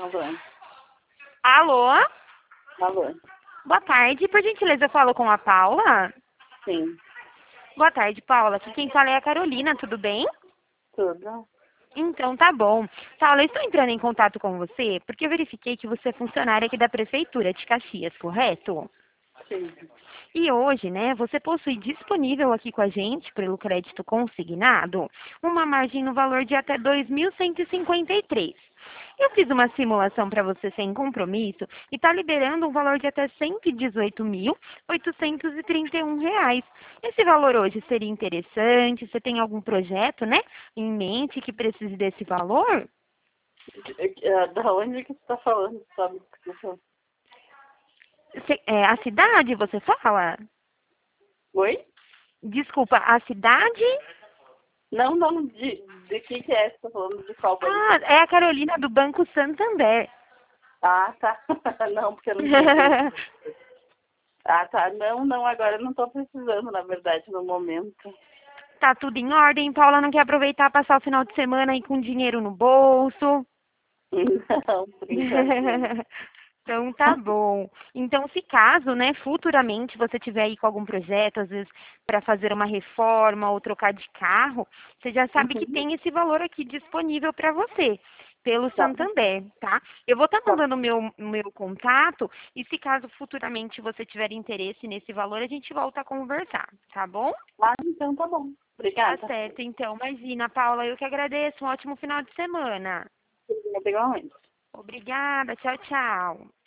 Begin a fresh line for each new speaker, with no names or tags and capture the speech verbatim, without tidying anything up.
Alô?
Alô?
Alô?
Boa tarde, por gentileza eu falo com a Paula?
Sim,
Boa tarde, Paula. Aqui quem fala é a Carolina, tudo bem?
tudo.
Então tá bom. Paula, eu estou entrando em contato com você porque eu verifiquei que você é funcionária aqui da Prefeitura de Caxias, correto?
Sim.
E hoje, né, você possui disponível aqui com a gente, pelo crédito consignado, uma margem no valor de até dois mil cento e cinquenta e três. Eu fiz uma simulação para você sem compromisso e está liberando um valor de até cento e dezoito mil, oitocentos e trinta e um reais. Esse valor hoje seria interessante? Você tem algum projeto, né, em mente que precise desse valor?
Eh, Da onde que você está falando, sabe? Desculpa.
Cê- é, a cidade, você fala?
Oi?
Desculpa, a cidade?
Não, não, de, de que que é? Você está falando de qual banco?
Ah, é a Carolina do Banco Santander.
Ah, tá. Não, porque eu não tinha entendido. Ah, tá. Não, não, agora eu não estou precisando, na verdade, no momento.
Tá tudo em ordem. Paula não quer aproveitar passar o final de semana aí com dinheiro no bolso.
Não, por enquanto não.
Então tá bom. Então, se caso, né, futuramente você tiver aí com algum projeto, às vezes para fazer uma reforma ou trocar de carro, você já sabe que
Uhum.
tem esse valor aqui disponível para você, pelo
Tá bom.
Santander, tá? Eu vou estar
Tá bom.
mandando o meu, meu contato e se caso futuramente você tiver interesse nesse valor, a gente volta a conversar, tá bom?
Ah, então tá bom.
Tá
Obrigada.
certo, então. Imagina, Paula, eu que agradeço. Um ótimo final de semana.
Igualmente.
Obrigada. Tchau, tchau.